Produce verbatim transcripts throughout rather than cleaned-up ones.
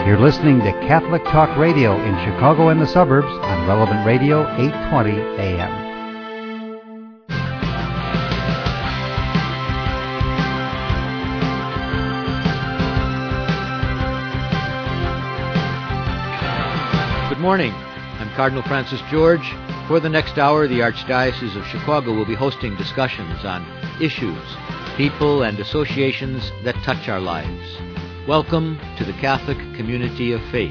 You're listening to Catholic Talk Radio in Chicago and the suburbs on Relevant Radio, eight twenty A M. Good morning. I'm Cardinal Francis George. For the next hour, the Archdiocese of Chicago will be hosting discussions on issues, people, and associations that touch our lives. Welcome to the Catholic Community of Faith.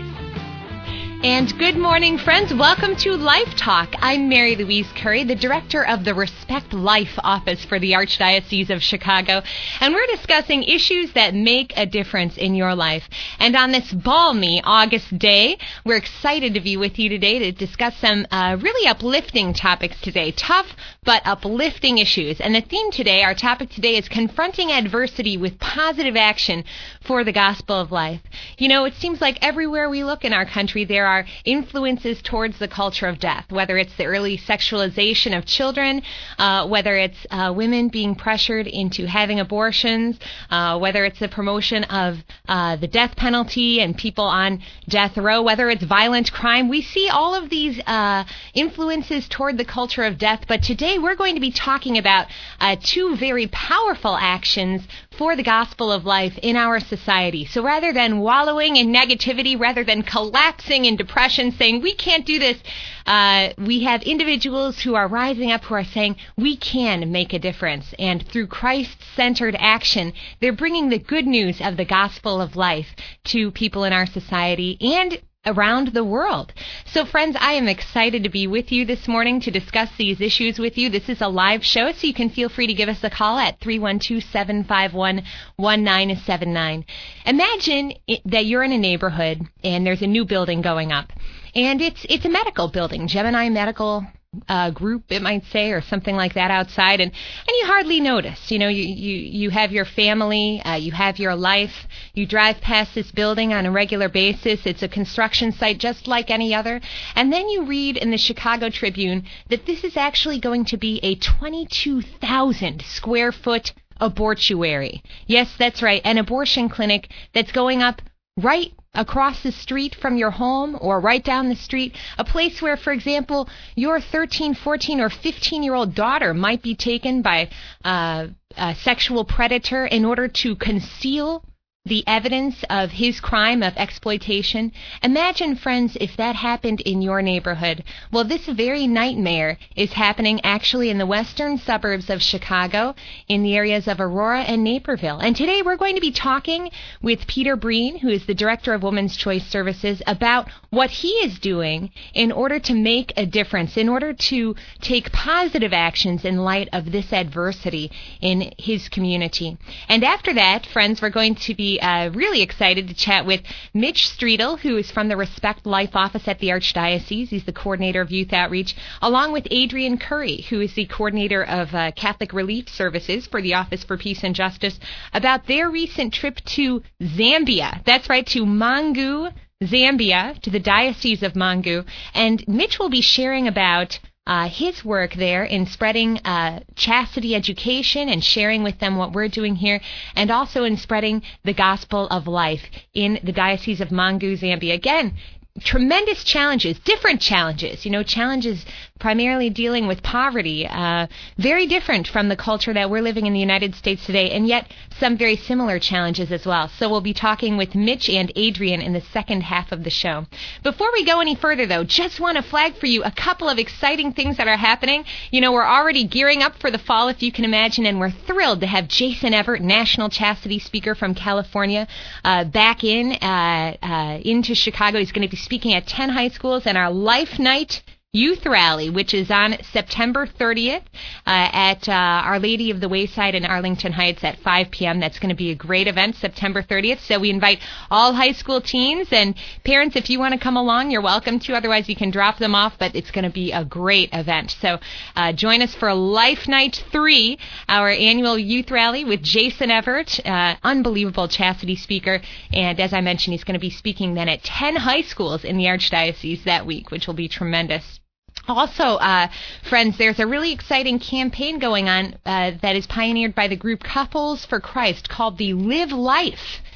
And good morning, friends. Welcome to Life Talk. I'm Mary Louise Curry, the director of the Respect Life Office for the Archdiocese of Chicago, and we're discussing issues that make a difference in your life. And on this balmy August day, we're excited to be with you today to discuss some uh, really uplifting topics today, tough but uplifting issues. And the theme today, our topic today, is confronting adversity with positive action for the gospel of life. You know, it seems like everywhere we look in our country, there are influences towards the culture of death, whether it's the early sexualization of children, uh, whether it's uh, women being pressured into having abortions, uh, whether it's the promotion of uh, the death penalty and people on death row, whether it's violent crime. We see all of these uh, influences toward the culture of death, but today we're going to be talking about uh, two very powerful actions for the gospel of life in our society. So rather than wallowing in negativity, rather than collapsing in depression, saying we can't do this, uh, we have individuals who are rising up who are saying we can make a difference. And through Christ-centered action, they're bringing the good news of the gospel of life to people in our society and around the world. So friends, I am excited to be with you this morning to discuss these issues with you. This is a live show, so you can feel free to give us a call at three one two, seven five one, one nine seven nine. Imagine that you're in a neighborhood and there's a new building going up. And it's it's a medical building, Gemini Medical Uh, group, it might say, or something like that outside, and, and you hardly notice. You know, you, you, you have your family, uh, you have your life, you drive past this building on a regular basis. It's a construction site just like any other, and then you read in the Chicago Tribune that this is actually going to be a twenty-two thousand square foot abortuary. Yes, that's right, an abortion clinic that's going up right across the street from your home or right down the street, a place where, for example, your thirteen, fourteen, or fifteen-year-old daughter might be taken by uh, a sexual predator in order to conceal the evidence of his crime of exploitation. Imagine, friends, if that happened in your neighborhood. Well, this very nightmare is happening actually in the western suburbs of Chicago, in the areas of Aurora and Naperville. And today we're going to be talking with Peter Breen, who is the Director of Women's Choice Services, about what he is doing in order to make a difference, in order to take positive actions in light of this adversity in his community. And after that, friends, we're going to be Uh, really excited to chat with Mitch Streetel, who is from the Respect Life Office at the Archdiocese. He's the coordinator of youth outreach, along with Adrian Curry, who is the coordinator of uh, Catholic Relief Services for the Office for Peace and Justice, about their recent trip to Zambia. That's right, to Mangu, Zambia, to the Diocese of Mangu. And Mitch will be sharing about Uh, his work there in spreading uh, chastity education and sharing with them what we're doing here, and also in spreading the gospel of life in the Diocese of Mangu, Zambia. Again, tremendous challenges, different challenges, you know, challenges primarily dealing with poverty, uh, very different from the culture that we're living in the United States today, and yet some very similar challenges as well. So we'll be talking with Mitch and Adrian in the second half of the show. Before we go any further, though, just want to flag for you a couple of exciting things that are happening. You know, we're already gearing up for the fall, if you can imagine, and we're thrilled to have Jason Evert, National Chastity Speaker from California, uh, back in uh, uh, into Chicago. He's going to be speaking at ten high schools, and our Life Night Youth Rally, which is on September thirtieth uh, at uh, Our Lady of the Wayside in Arlington Heights at five p.m. That's going to be a great event, September thirtieth. So we invite all high school teens and parents. If you want to come along, you're welcome to. Otherwise, you can drop them off, but it's going to be a great event. So uh, join us for Life Night three, our annual youth rally with Jason Evert, uh, unbelievable chastity speaker. And as I mentioned, he's going to be speaking then at ten high schools in the Archdiocese that week, which will be tremendous. Also, uh, friends, there's a really exciting campaign going on uh, that is pioneered by the group Couples for Christ called the Live Life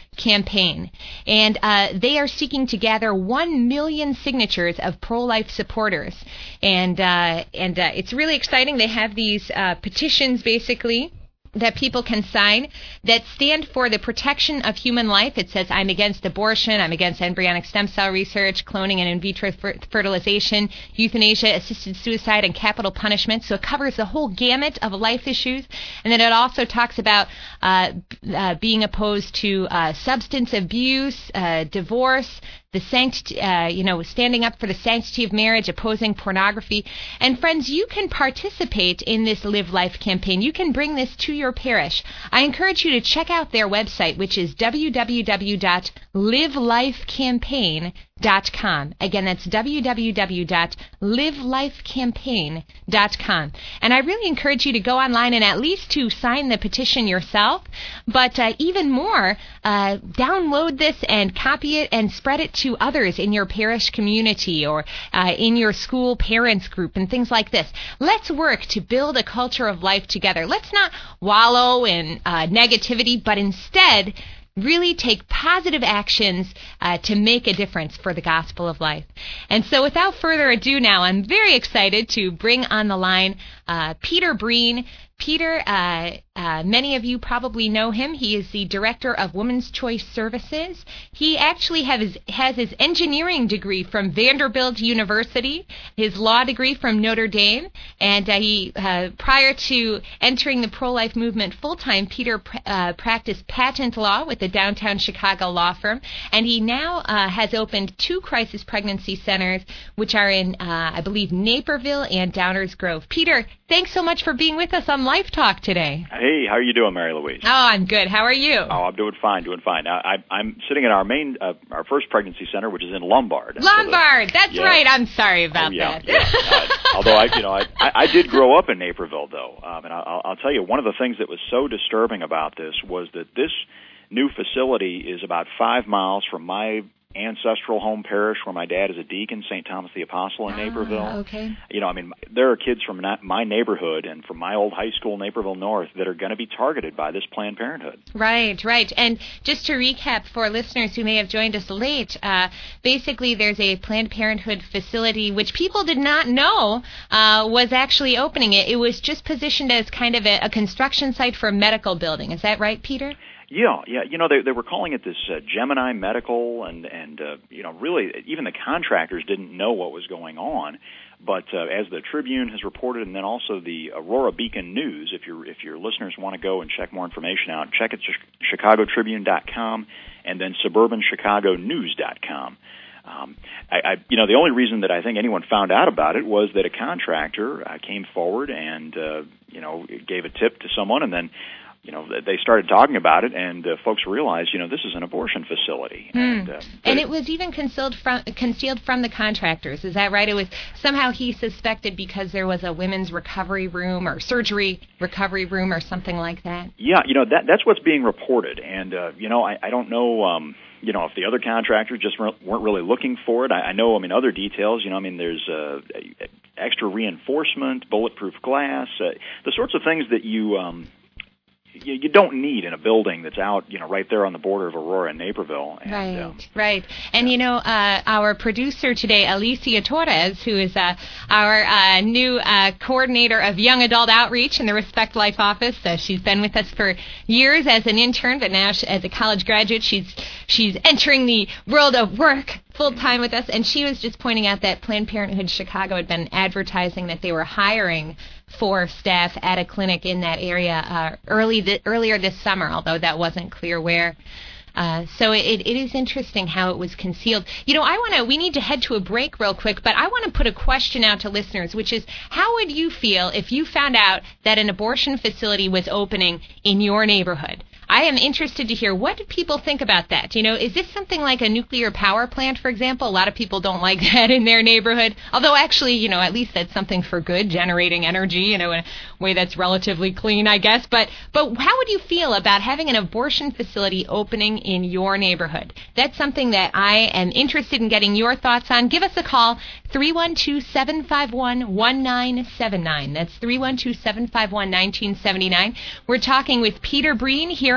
campaign. And uh, they are seeking to gather one million signatures of pro-life supporters. And, uh, and uh, it's really exciting. They have these uh, petitions, basically, that people can sign that stand for the protection of human life. It says, I'm against abortion, I'm against embryonic stem cell research, cloning and in vitro fer- fertilization, euthanasia, assisted suicide, and capital punishment. So it covers the whole gamut of life issues. And then it also talks about uh, uh, being opposed to uh, substance abuse, uh, divorce, the sanctity, uh, you know, standing up for the sanctity of marriage, opposing pornography. And friends, you can participate in this Live Life campaign. You can bring this to your parish. I encourage you to check out their website, which is w w w dot live life campaign dot com. Again, that's w w w dot live life campaign dot com. And I really encourage you to go online and at least to sign the petition yourself, but uh, even more, uh, download this and copy it and spread it to others in your parish community or uh, in your school parents group and things like this. Let's work to build a culture of life together. Let's not wallow in uh, negativity, but instead really take positive actions uh, to make a difference for the gospel of life. And so without further ado now, I'm very excited to bring on the line uh, Peter Breen. Peter, uh, uh, many of you probably know him. He is the director of Women's Choice Services. He actually has, has his engineering degree from Vanderbilt University, his law degree from Notre Dame, and uh, he, uh, prior to entering the pro-life movement full-time, Peter pr- uh, practiced patent law with the downtown Chicago law firm, and he now uh, has opened two crisis pregnancy centers, which are in, uh, I believe, Naperville and Downers Grove. Peter, thanks so much for being with us on Life Talk today. Hey, how are you doing, Mary Louise? Oh, I'm good. How are you? Oh, I'm doing fine, doing fine. I, I, I'm sitting in our main, uh, our first pregnancy center, which is in Lombard. Lombard, so the, that's yeah. right. I'm sorry about oh, yeah, that. Yeah. uh, although I, you know, I, I, I did grow up in Naperville, though, um, and I'll, I'll tell you, one of the things that was so disturbing about this was that this new facility is about five miles from my ancestral home parish where my dad is a deacon, Saint Thomas the Apostle in ah, Naperville. Okay. You know, I mean, there are kids from my neighborhood and from my old high school, Naperville North, that are going to be targeted by this Planned Parenthood. Right, right. And just to recap for listeners who may have joined us late, uh, basically there's a Planned Parenthood facility which people did not know uh, was actually opening. It, it was just positioned as kind of a, a construction site for a medical building. Is that right, Peter? Yeah, yeah. You know, they they were calling it this uh, Gemini Medical, and and uh, you know, really, even the contractors didn't know what was going on. But uh, as the Tribune has reported, and then also the Aurora Beacon News, if your if your listeners want to go and check more information out, check it at chicago tribune dot com and then suburban chicago news dot com. Um, I, I, you know, the only reason that I think anyone found out about it was that a contractor uh, came forward and uh, you know gave a tip to someone, and then. You know, they started talking about it, and uh, folks realized, you know, this is an abortion facility. Hmm. And, uh, and it was even concealed from, concealed from the contractors. Is that right? It was somehow he suspected because there was a women's recovery room or surgery recovery room or something like that? Yeah, you know, that that's what's being reported. And, uh, you know, I, I don't know, um, you know, if the other contractors just weren't really looking for it. I, I know, I mean, other details, you know, I mean, there's uh, extra reinforcement, bulletproof glass, uh, the sorts of things that you... Um, You, you don't need in a building that's out, you know, right there on the border of Aurora and Naperville. And, right, um, right. And, yeah. you know, uh, our producer today, Alicia Torres, who is uh, our uh, new uh, coordinator of young adult outreach in the Respect Life office. Uh, she's been with us for years as an intern, but now she, as a college graduate, she's she's entering the world of work full-time with us. And she was just pointing out that Planned Parenthood Chicago had been advertising that they were hiring for staff at a clinic in that area uh, early th- earlier this summer, although that wasn't clear where. Uh, so it, it is interesting how it was concealed. You know, I want to, we need to head to a break real quick, but I want to put a question out to listeners, which is, how would you feel if you found out that an abortion facility was opening in your neighborhood? I am interested to hear, what do people think about that? You know, is this something like a nuclear power plant, for example? A lot of people don't like that in their neighborhood. Although actually, you know, at least that's something for good, generating energy, you know, in a way that's relatively clean, I guess. But but how would you feel about having an abortion facility opening in your neighborhood? That's something that I am interested in getting your thoughts on. Give us a call, three one two, seven five one, one nine seven nine. That's three one two, seven five one, one nine seven nine. We're talking with Peter Breen here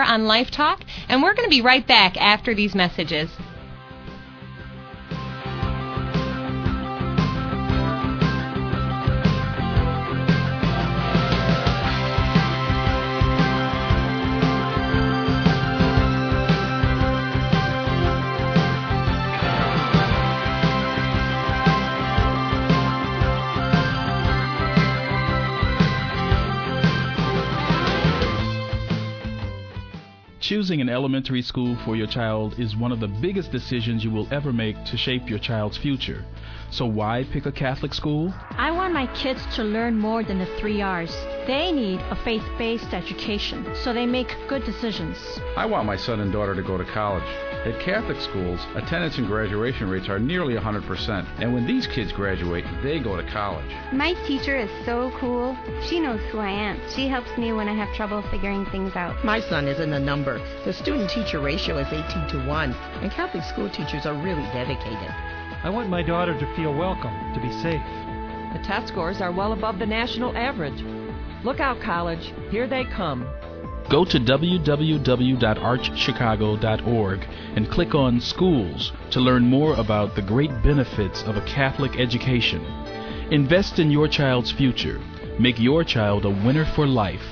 on Life Talk, and we're going to be right back after these messages. Choosing an elementary school for your child is one of the biggest decisions you will ever make to shape your child's future. So why pick a Catholic school? I want my kids to learn more than the three R's. They need a faith-based education, so they make good decisions. I want my son and daughter to go to college. At Catholic schools, attendance and graduation rates are nearly one hundred percent, and when these kids graduate, they go to college. My teacher is so cool. She knows who I am. She helps me when I have trouble figuring things out. My son isn't a number. The student-teacher ratio is eighteen to one, and Catholic school teachers are really dedicated. I want my daughter to feel welcome, to be safe. The test scores are well above the national average. Look out, college. Here they come. Go to w w w dot arch chicago dot org and click on Schools to learn more about the great benefits of a Catholic education. Invest in your child's future. Make your child a winner for life.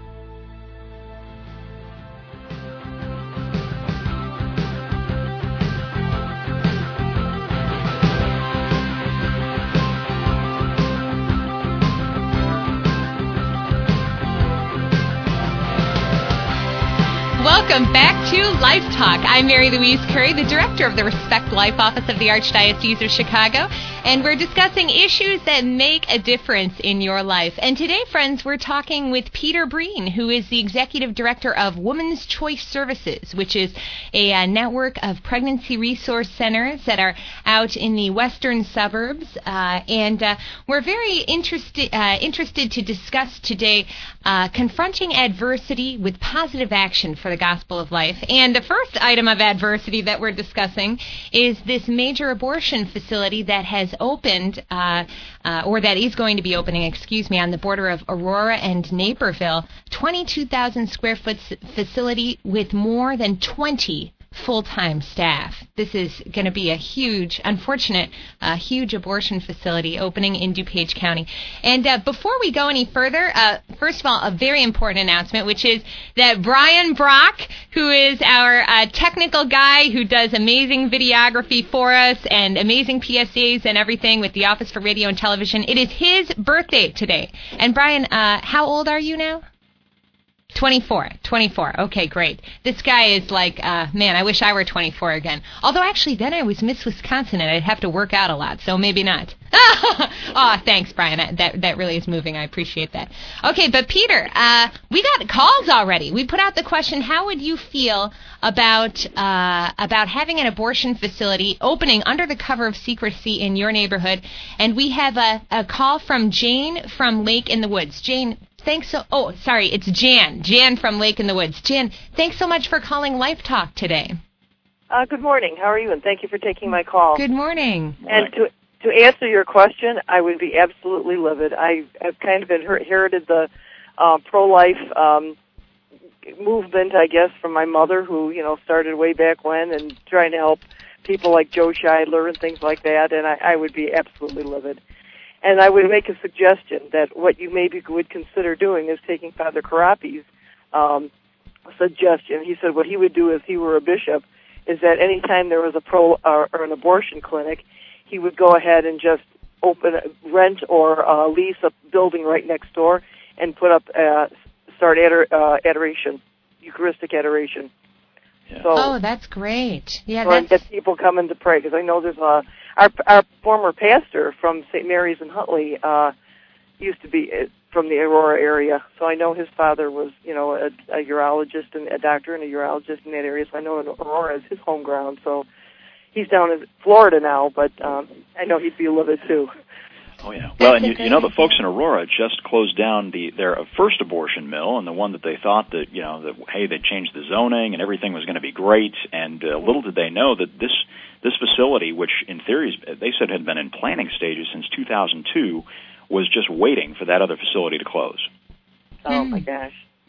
Welcome back to Life Talk. I'm Mary Louise Curry, the director of the Respect Life Office of the Archdiocese of Chicago, and we're discussing issues that make a difference in your life. And today, friends, we're talking with Peter Breen, who is the executive director of Women's Choice Services, which is a uh, network of pregnancy resource centers that are out in the western suburbs. Uh, and uh, we're very interested uh, interested to discuss today uh, confronting adversity with positive action for the gospel of life. And the first item of adversity that we're discussing is this major abortion facility that has opened, uh, uh, or that is going to be opening, excuse me, on the border of Aurora and Naperville, twenty-two thousand square foot facility with more than twenty full-time staff. This is going to be a huge, unfortunate, uh, huge abortion facility opening in DuPage County. And uh, before we go any further, uh, first of all, a very important announcement, which is that Brian Brock, who is our uh, technical guy who does amazing videography for us and amazing P S As and everything with the Office for Radio and Television, it is his birthday today. And Brian, uh, how old are you now? twenty-four. twenty-four. Okay, great. This guy is like, uh, man, I wish I were twenty-four again. Although, actually, then I was Miss Wisconsin, and I'd have to work out a lot, so maybe not. Oh, thanks, Brian. That that really is moving. I appreciate that. Okay, but Peter, uh, we got calls already. We put out the question, how would you feel about uh, about having an abortion facility opening under the cover of secrecy in your neighborhood? And we have a, a call from Jane from Lake in the Woods. Jane, thanks so... Oh, sorry, it's Jan. Jan from Lake in the Woods. Jan, thanks so much for calling Life Talk today. Uh, good morning. How are you? And thank you for taking my call. Good morning. And to to answer your question, I would be absolutely livid. I, I've kind of inherited the uh, pro-life um, movement, I guess, from my mother, who, you know, started way back when and trying to help people like Joe Scheidler and things like that, and I, I would be absolutely livid. And I would make a suggestion that what you maybe would consider doing is taking Father Karapi's um, suggestion. He said what he would do if he were a bishop is that any time there was a pro or, or an abortion clinic, he would go ahead and just open, rent or uh, lease a building right next door and put up, uh, start ador- uh, adoration, Eucharistic adoration. Yeah. So, oh, that's great. Yeah, so that's... get people coming to pray, because I know there's a our our former pastor from Saint Mary's in Huntley uh, used to be from the Aurora area, so I know his father was, you know, a, a urologist and a doctor and a urologist in that area. So I know Aurora is his home ground. So he's down in Florida now, but um, I know he'd be livid too. Oh, yeah. Well, and you, you know, the folks in Aurora just closed down the their first abortion mill, and the one that they thought that, you know, that, hey, they changed the zoning and everything was going to be great, and uh, little did they know that this this facility, which in theory they said had been in planning stages since two thousand two, was just waiting for that other facility to close. Oh, my gosh.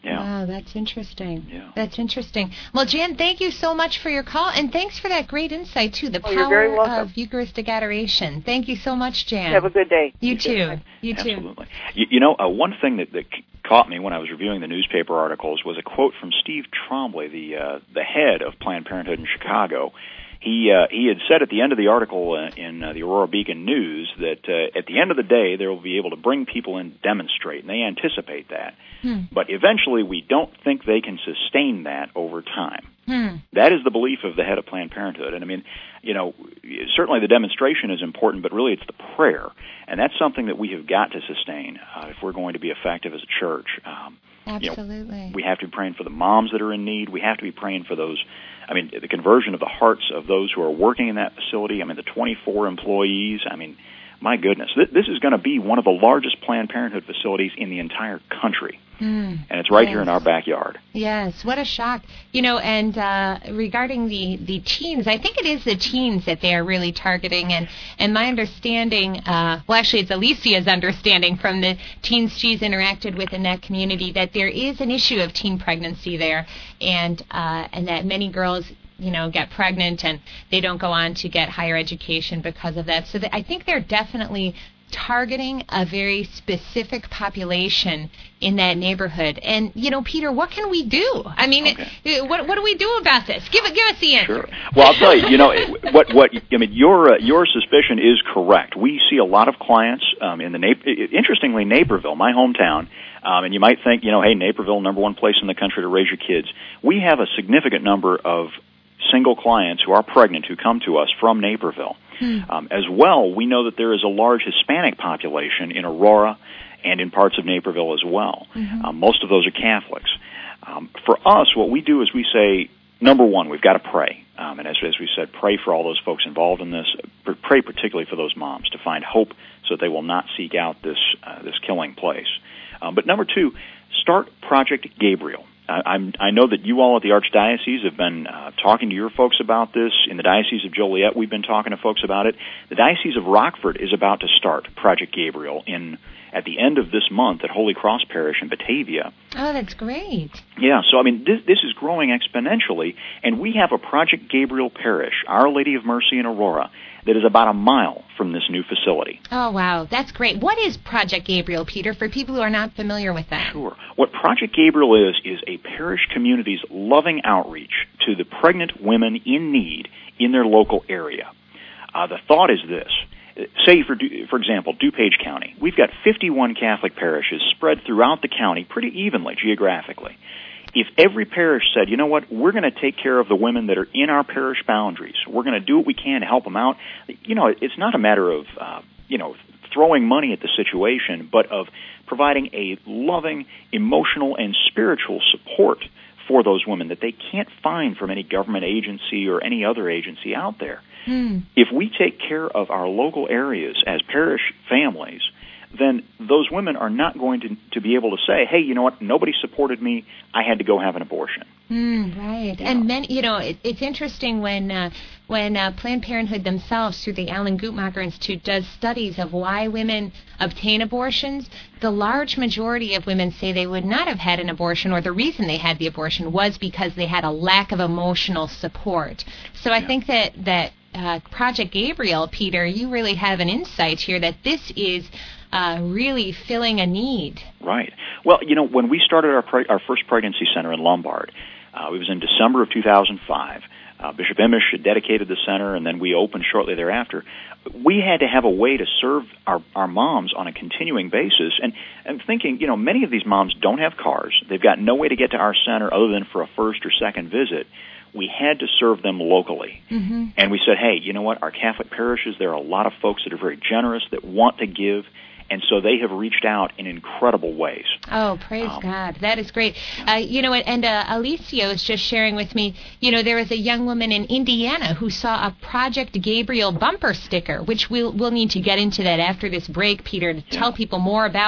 Yeah. Wow, that's interesting. Yeah. That's interesting. Well, Jan, thank you so much for your call, and thanks for that great insight, too, the oh, you're very power welcome. of Eucharistic adoration. Thank you so much, Jan. Have a good day. You, You too. too. You too. Absolutely. You, you know, uh, one thing that, that caught me when I was reviewing the newspaper articles was a quote from Steve Trombley, the uh, the head of Planned Parenthood in Chicago. He uh, he had said at the end of the article uh, in uh, the Aurora Beacon News that uh, at the end of the day they will be able to bring people in to demonstrate, and they anticipate that. Hmm. But eventually we don't think they can sustain that over time. Hmm. That is the belief of the head of Planned Parenthood. And I mean, you know, certainly the demonstration is important, but really it's the prayer. And that's something that we have got to sustain uh, if we're going to be effective as a church. Um, Absolutely. You know, we have to be praying for the moms that are in need. We have to be praying for those, I mean, the conversion of the hearts of those who are working in that facility. I mean, the twenty-four employees. I mean, my goodness, this, this is going to be one of the largest Planned Parenthood facilities in the entire country. Mm. And it's right Yes. here in our backyard. Yes, what a shock. You know, and uh, regarding the, the teens, I think it is the teens that they are really targeting. And, and my understanding, uh, well, actually it's Alicia's understanding from the teens she's interacted with in that community, that there is an issue of teen pregnancy there, and uh, and that many girls, you know, get pregnant and they don't go on to get higher education because of that. So that I think they're definitely targeting a very specific population in that neighborhood. And, you know, Peter, what can we do? I mean, Okay. what what do we do about this? Give it, give us the answer. Sure. Well, I'll tell you, you know, what what I mean, your uh, your suspicion is correct. We see a lot of clients um, in the Na- interestingly Naperville, my hometown. Um, and you might think, you know, hey, Naperville, number one place in the country to raise your kids. We have a significant number of single clients who are pregnant who come to us from Naperville. Hmm. Um, as well, we know that there is a large Hispanic population in Aurora and in parts of Naperville as well. Mm-hmm. Um, most of those are Catholics. Um, for us, what we do is we say, number one, we've got to pray. Um, and as, as we said, pray for all those folks involved in this. Pray particularly for those moms to find hope so that they will not seek out this uh, this killing place. Um, but number two, start Project Gabriel. I, I'm, I know that you all at the Archdiocese have been uh, talking to your folks about this. In the Diocese of Joliet, we've been talking to folks about it. The Diocese of Rockford is about to start Project Gabriel in at the end of this month at Holy Cross Parish in Batavia. Oh, that's great. Yeah, so I mean, this, this is growing exponentially, and we have a Project Gabriel parish, Our Lady of Mercy in Aurora, that is about a mile from this new facility. Oh, wow. That's great. What is Project Gabriel, Peter, for people who are not familiar with that? Sure. What Project Gabriel is, is a parish community's loving outreach to the pregnant women in need in their local area. Uh, the thought is this. Say, for for example, DuPage County. We've got fifty-one Catholic parishes spread throughout the county pretty evenly geographically. If every parish said, you know what, we're going to take care of the women that are in our parish boundaries, we're going to do what we can to help them out, you know, it's not a matter of, uh, you know, throwing money at the situation, but of providing a loving, emotional, and spiritual support for those women that they can't find from any government agency or any other agency out there. Hmm. If we take care of our local areas as parish families, then those women are not going to, to be able to say, hey, you know what, nobody supported me, I had to go have an abortion. Mm, right. Yeah. And many, you know, it, it's interesting when uh, when uh, Planned Parenthood themselves, through the Alan Guttmacher Institute, does studies of why women obtain abortions. The large majority of women say they would not have had an abortion, or the reason they had the abortion was because they had a lack of emotional support. So I Yeah. think that that uh, Project Gabriel, Peter, you really have an insight here that this is uh, really filling a need. Right. Well, you know, when we started our pre- our first pregnancy center in Lombard, uh, it was in December of two thousand five. Uh, Bishop Imish had dedicated the center, and then we opened shortly thereafter. We had to have a way to serve our, our moms on a continuing basis. And I'm thinking, you know, many of these moms don't have cars. They've got no way to get to our center other than for a first or second visit. We had to serve them locally. Mm-hmm. And we said, hey, you know what, our Catholic parishes, there are a lot of folks that are very generous, that want to give, and so they have reached out in incredible ways. Oh, praise Um, God. That is great. Uh, you know, and uh, Alicia was just sharing with me, you know, there was a young woman in Indiana who saw a Project Gabriel bumper sticker, which we'll, we'll need to get into that after this break, Peter, to tell people more about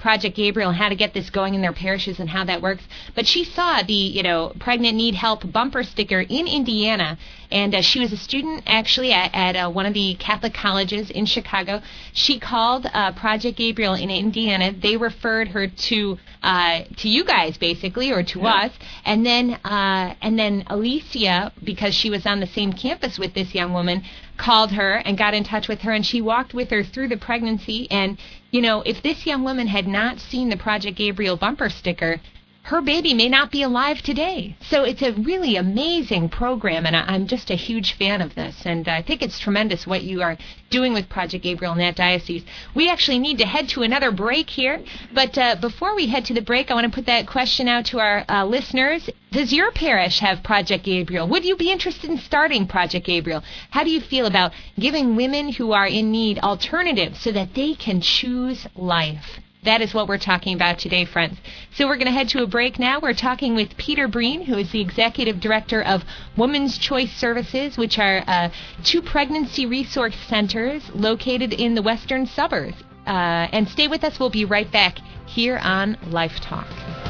Project Gabriel and how to get this going in their parishes and how that works. But she saw the, you know, Pregnant Need Help bumper sticker in Indiana, and uh, she was a student actually at, at uh, one of the Catholic colleges in Chicago. She called uh, Project Gabriel in Indiana. They referred her to uh, to you guys, basically, or to yeah. us, and then uh, and then Alicia, because she was on the same campus with this young woman, called her and got in touch with her, and she walked with her through the pregnancy. And, you know, if this young woman had not seen the Project Gabriel bumper sticker, her baby may not be alive today. So it's a really amazing program, and I'm just a huge fan of this. And I think it's tremendous what you are doing with Project Gabriel in that diocese. We actually need to head to another break here. But uh, before we head to the break, I want to put that question out to our uh, listeners. Does your parish have Project Gabriel? Would you be interested in starting Project Gabriel? How do you feel about giving women who are in need alternatives so that they can choose life? That is what we're talking about today, friends. So we're going to head to a break now. We're talking with Peter Breen, who is the Executive Director of Women's Choice Services, which are uh, two pregnancy resource centers located in the western suburbs. Uh, and stay with us. We'll be right back here on Life Talk.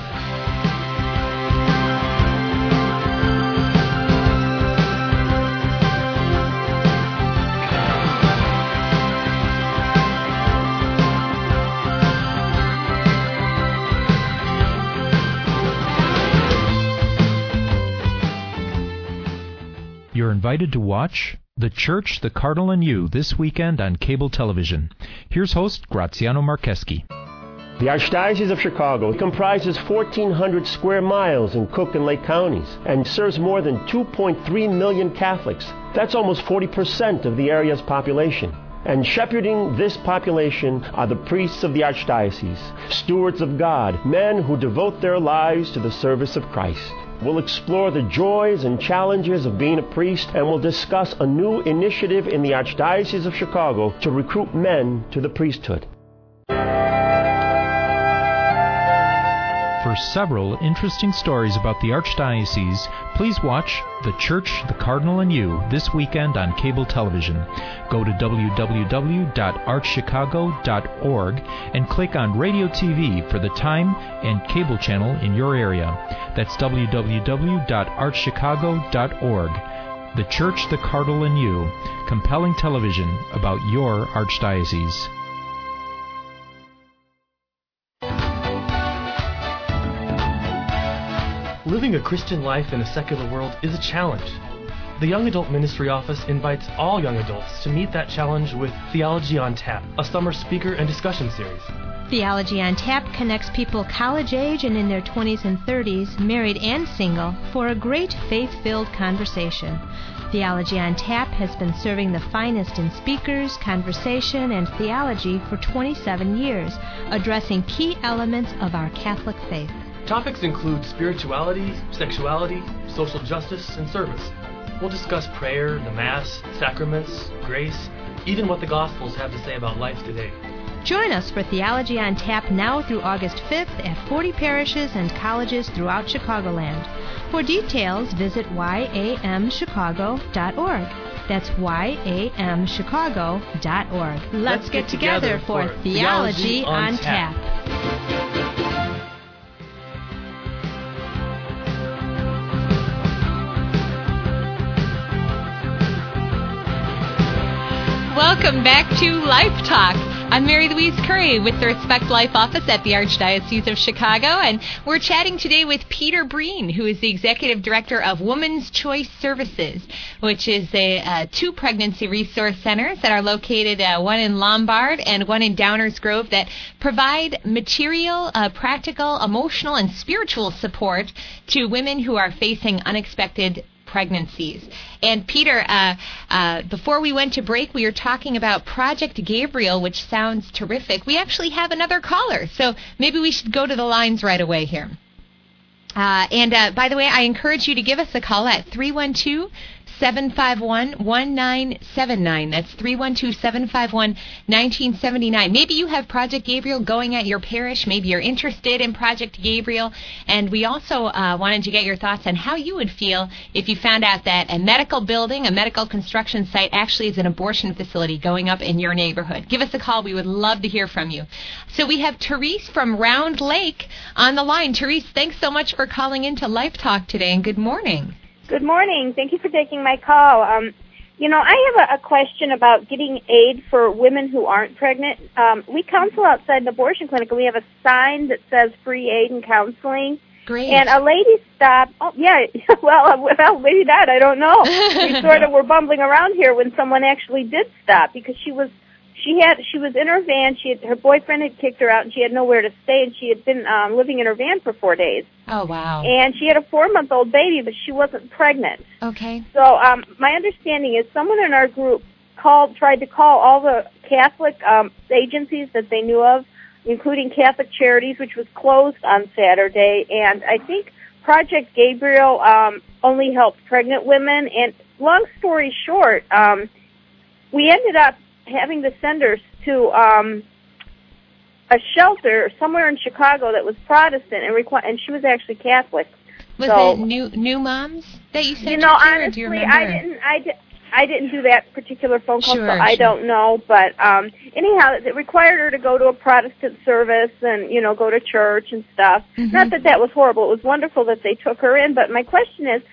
You're invited to watch The Church, the Cardinal, and You this weekend on cable television. Here's host Graziano Marcheski. The Archdiocese of Chicago comprises fourteen hundred square miles in Cook and Lake counties and serves more than two point three million Catholics. That's almost forty percent of the area's population. And shepherding this population are the priests of the Archdiocese, stewards of God, men who devote their lives to the service of Christ. We'll explore the joys and challenges of being a priest, and we'll discuss a new initiative in the Archdiocese of Chicago to recruit men to the priesthood. For several interesting stories about the Archdiocese, please watch The Church, the Cardinal, and You this weekend on cable television. Go to w w w dot arch chicago dot org and click on Radio T V for the time and cable channel in your area. That's w w w dot arch chicago dot org. The Church, the Cardinal, and You. Compelling television about your Archdiocese. Living a Christian life in a secular world is a challenge. The Young Adult Ministry Office invites all young adults to meet that challenge with Theology on Tap, a summer speaker and discussion series. Theology on Tap connects people college age and in their twenties and thirties, married and single, for a great faith-filled conversation. Theology on Tap has been serving the finest in speakers, conversation, and theology for twenty-seven years, addressing key elements of our Catholic faith. Topics include spirituality, sexuality, social justice, and service. We'll discuss prayer, the Mass, sacraments, grace, even what the Gospels have to say about life today. Join us for Theology on Tap now through August fifth at forty parishes and colleges throughout Chicagoland. For details, visit y a m chicago dot org. That's y a m chicago dot org. Let's, Let's get, get together, together for Theology, Theology on, on Tap. Tap. Welcome back to Life Talk. I'm Mary Louise Curry with the Respect Life office at the Archdiocese of Chicago, and we're chatting today with Peter Breen, who is the Executive Director of Women's Choice Services, which is a uh, two pregnancy resource centers that are located, uh, one in Lombard and one in Downers Grove, that provide material, uh, practical, emotional, and spiritual support to women who are facing unexpected pregnancies. And Peter, uh, uh, before we went to break, we were talking about Project Gabriel, which sounds terrific. We actually have another caller, so maybe we should go to the lines right away here. Uh, and uh, by the way, I encourage you to give us a call at three one two, seven five one, one nine seven nine. That's three one two, seven five one, one nine seven nine. Maybe you have Project Gabriel going at your parish. Maybe you're interested in Project Gabriel. And we also uh, wanted to get your thoughts on how you would feel if you found out that a medical building, a medical construction site, actually is an abortion facility going up in your neighborhood. Give us a call. We would love to hear from you. So we have Therese from Round Lake on the line. Therese, thanks so much for calling into Life Talk today, and good morning. Good morning. Thank you for taking my call. Um, you know, I have a, a question about getting aid for women who aren't pregnant. Um, we counsel outside an abortion clinic, and we have a sign that says free aid and counseling. Great. And a lady stopped. Oh, yeah. Well, well, maybe not. I don't know. We sort of were bumbling around here when someone actually did stop, because she was she had she was in her van. She had, her boyfriend had kicked her out, and she had nowhere to stay. And she had been um, living in her van for four days. Oh, wow. And she had a four-month-old baby, but she wasn't pregnant. Okay. So um, my understanding is someone in our group called, tried to call all the Catholic um, agencies that they knew of, including Catholic Charities, which was closed on Saturday. And I think Project Gabriel um, only helped pregnant women. And long story short, um, we ended up having to send her to um, a shelter somewhere in Chicago that was Protestant, and requ- and she was actually Catholic. Was so, it New New Moms that you sent you know, her to, honestly, or do you remember? I didn't. I did. I didn't do that particular phone call, Sure, so I sure. don't know. But um, anyhow, it required her to go to a Protestant service and, you know, go to church and stuff. Mm-hmm. Not that that was horrible. It was wonderful that they took her in. But my question is,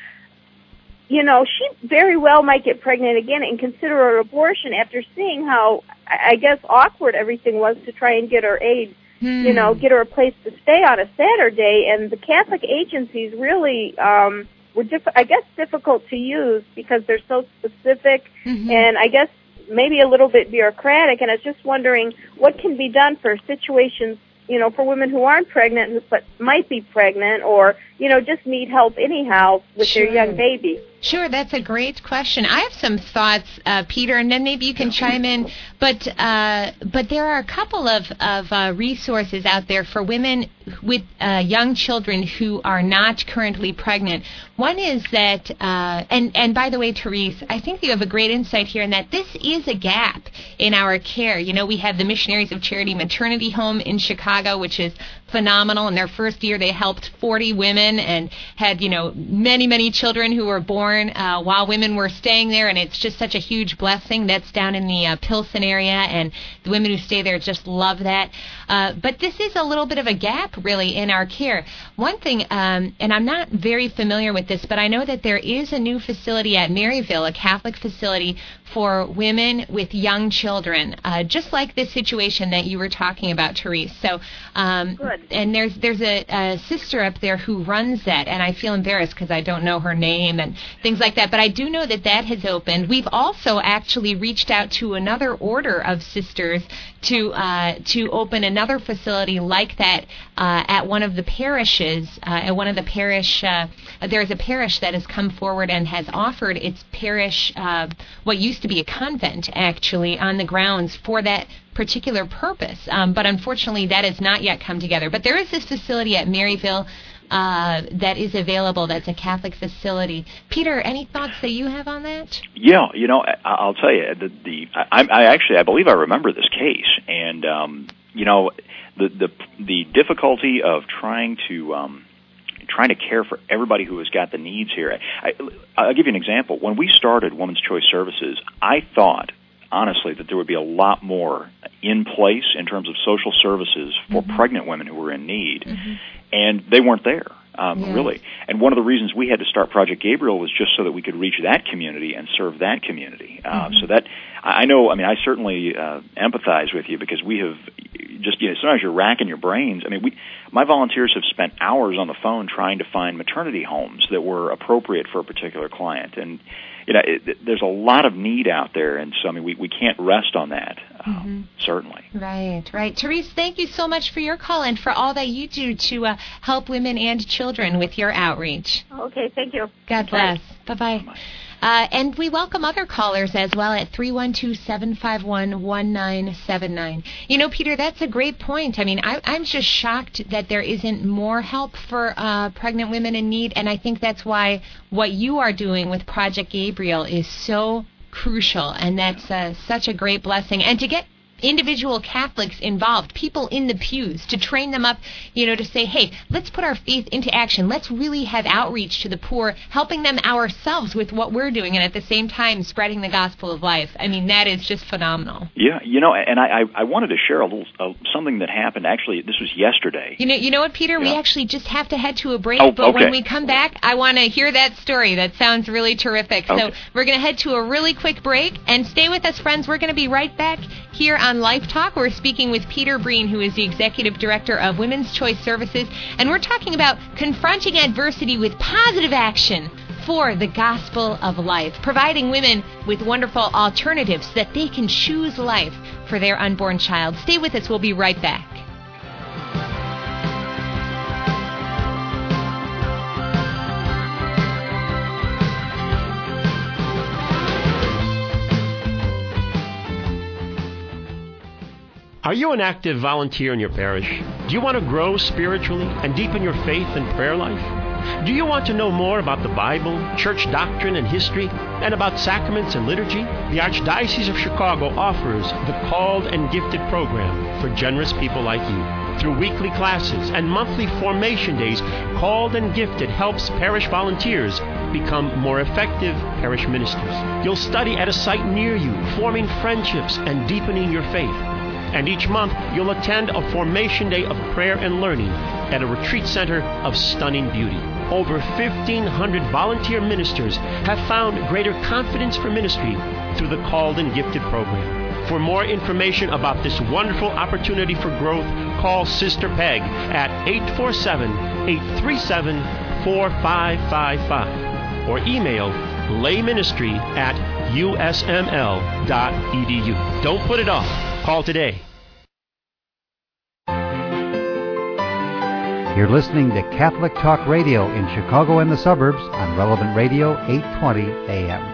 you know, she very well might get pregnant again and consider an abortion after seeing how, I guess, awkward everything was to try and get her aid, Hmm. you know, get her a place to stay on a Saturday. And the Catholic agencies really... Um, were diff- I guess difficult to use because they're so specific, Mm-hmm. and I guess maybe a little bit bureaucratic. And I was just wondering what can be done for situations, you know, for women who aren't pregnant but might be pregnant, or, you know, just need help anyhow with Sure. their young baby. Sure, that's a great question. I have some thoughts, uh, Peter, and then maybe you can chime in. But uh, but there are a couple of of uh, resources out there for women with uh, young children who are not currently pregnant. One is that, uh, and and by the way, Therese, I think you have a great insight here in that this is a gap in our care. You know, we have the Missionaries of Charity Maternity Home in Chicago, which is phenomenal. In their first year, they helped forty women and had, you know, many, many children who were born uh, while women were staying there, and it's just such a huge blessing. That's down in the uh, Pilsen area, and the women who stay there just love that. Uh, but this is a little bit of a gap, really, in our care. One thing, um, and I'm not very familiar with this, but I know that there is a new facility at Maryville, a Catholic facility for women with young children, uh, just like this situation that you were talking about, Therese. So, um, Good. and there's there's a, a sister up there who runs that, and I feel embarrassed because I don't know her name and things like that. But I do know that that has opened. We've also actually reached out to another order of sisters to uh, to open another facility like that uh, at one of the parishes. Uh, at one of the parish, uh, there's a parish that has come forward and has offered its parish, uh, what used to be a convent, actually, on the grounds for that particular purpose. Um, but unfortunately, that has not yet come together. But there is this facility at Maryville uh, that is available. That's a Catholic facility. Peter, any thoughts that you have on that? Yeah, you know, I, I'll tell you, the, the I, I actually, I believe I remember this case, and um, you know, the the the difficulty of trying to um, trying to care for everybody who has got the needs here. I, I'll give you an example. When we started Women's Choice Services, I thought, honestly, that there would be a lot more in place in terms of social services for mm-hmm. pregnant women who were in need, mm-hmm. and they weren't there, um, yes. really. And one of the reasons we had to start Project Gabriel was just so that we could reach that community and serve that community. Uh, mm-hmm. So that, I know, I mean, I certainly uh, empathize with you, because we have just, you know, sometimes you're racking your brains. I mean, we, my volunteers have spent hours on the phone trying to find maternity homes that were appropriate for a particular client. And, you know, it, there's a lot of need out there, and so, I mean, we, we can't rest on that, um, mm-hmm. certainly. Right, right. Therese, thank you so much for your call and for all that you do to uh, help women and children with your outreach. Okay, thank you. God bless. Bye. Bye-bye. Bye-bye. Uh, and we welcome other callers as well at three one two, seven five one, one nine seven nine. You know, Peter, that's a great point. I mean, I, I'm just shocked that there isn't more help for uh, pregnant women in need, and I think that's why what you are doing with Project Gabriel is so crucial, and that's uh, such a great blessing. And to get individual Catholics involved, people in the pews, to train them up, you know, to say, hey, let's put our faith into action. Let's really have outreach to the poor, helping them ourselves with what we're doing, and at the same time spreading the gospel of life. I mean, that is just phenomenal. Yeah, you know, and I, I wanted to share a little uh, something that happened. Actually, this was yesterday. You know, you know what, Peter? Yeah. We actually just have to head to a break, oh, but okay. when we come back, I want to hear that story. That sounds really terrific. Okay. So we're going to head to a really quick break, and stay with us, friends. We're going to be right back here on Life Talk. We're speaking with Peter Breen, who is the Executive Director of Women's Choice Services, and we're talking about confronting adversity with positive action for the gospel of life, providing women with wonderful alternatives so that they can choose life for their unborn child. Stay with us. We'll be right back. Are you an active volunteer in your parish? Do you want to grow spiritually and deepen your faith and prayer life? Do you want to know more about the Bible, church doctrine and history, and about sacraments and liturgy? The Archdiocese of Chicago offers the Called and Gifted program for generous people like you. Through weekly classes and monthly formation days, Called and Gifted helps parish volunteers become more effective parish ministers. You'll study at a site near you, forming friendships and deepening your faith. And each month, you'll attend a formation day of prayer and learning at a retreat center of stunning beauty. Over fifteen hundred volunteer ministers have found greater confidence for ministry through the Called and Gifted program. For more information about this wonderful opportunity for growth, call Sister Peg at eight four seven, eight three seven, four five five five or email layministry at u s m l dot e d u. Don't put it off. Call today. You're listening to Catholic Talk Radio in Chicago and the suburbs on Relevant Radio, eight twenty A M.